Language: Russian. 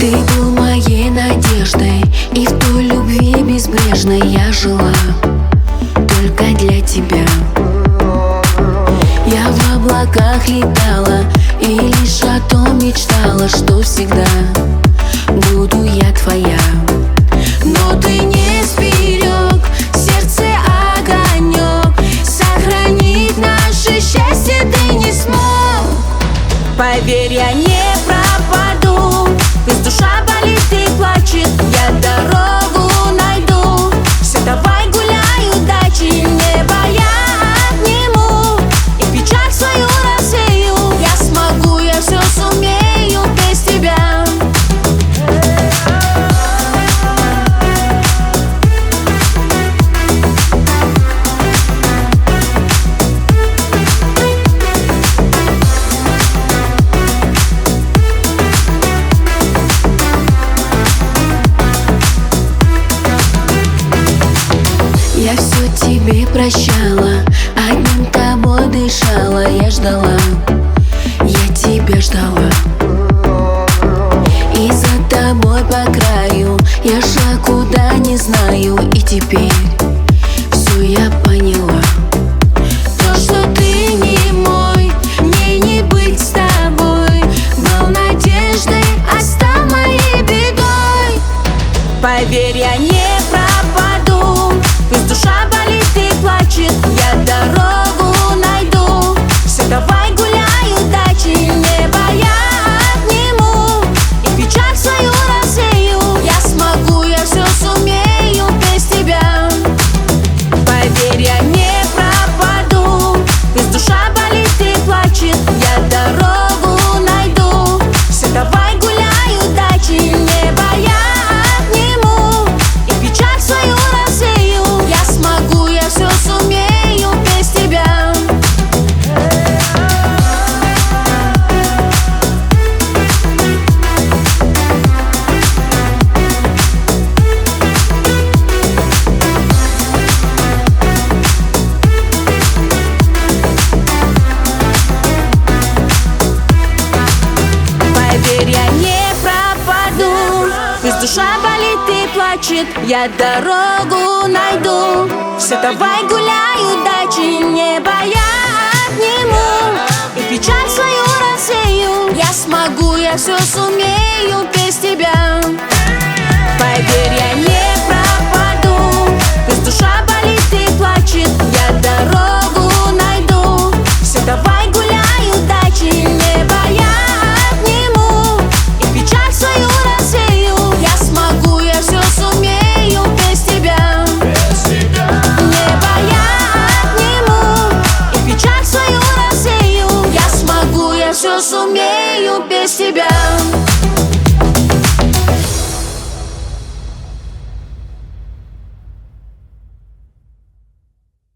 Ты был моей надеждой, и в той любви безбрежной я жила только для тебя. Я в облаках летала и лишь о том мечтала, что всегда буду я твоя. Но ты не сберег сердце огонек, сохранить наше счастье ты не смог. Поверь, я не пропаду, пусть душа болит и плачет, я дорогу найду. Все, давай гуляй, удачи, небо я обниму и печаль свою рассею. Я смогу, я все сумею без тебя. Я все тебе прощала, одним тобой дышала. Я ждала, я тебя ждала, и за тобой по краю я шла куда не знаю. И теперь все я поняла. То, что ты не мой, мне не быть с тобой. Был надеждой, а стал моей бедой. Поверь, я не пропаду, пусть душа болит и плачет, я дорогу найду. Все, давай гуляй, удачи, небо я обниму и печаль свою рассею. Я смогу, я все сумею без тебя. Поверь, я не пропаду, пусть душа болит и плачет, я дорогу найду. Все, давай гуляй, удачи, небо я обниму и печаль свою рассею. Я смогу, я все сумею без тебя. Поверь, я не пропаду, пусть душа болит и плачет, я дорогу найду. Все, давай гуляй, удачи, небо я обниму и печаль свою рассею. Я смогу, я все сумею без тебя. Поверь, я не пропаду, пусть душа болит и плачет, я дорогу найду. Все, давай гуляй, удачи, небо я обниму и печаль свою рассею. Я смогу, я все сумею без тебя. Небо я обниму и печаль свою рассею. Я смогу, я все сумею без тебя.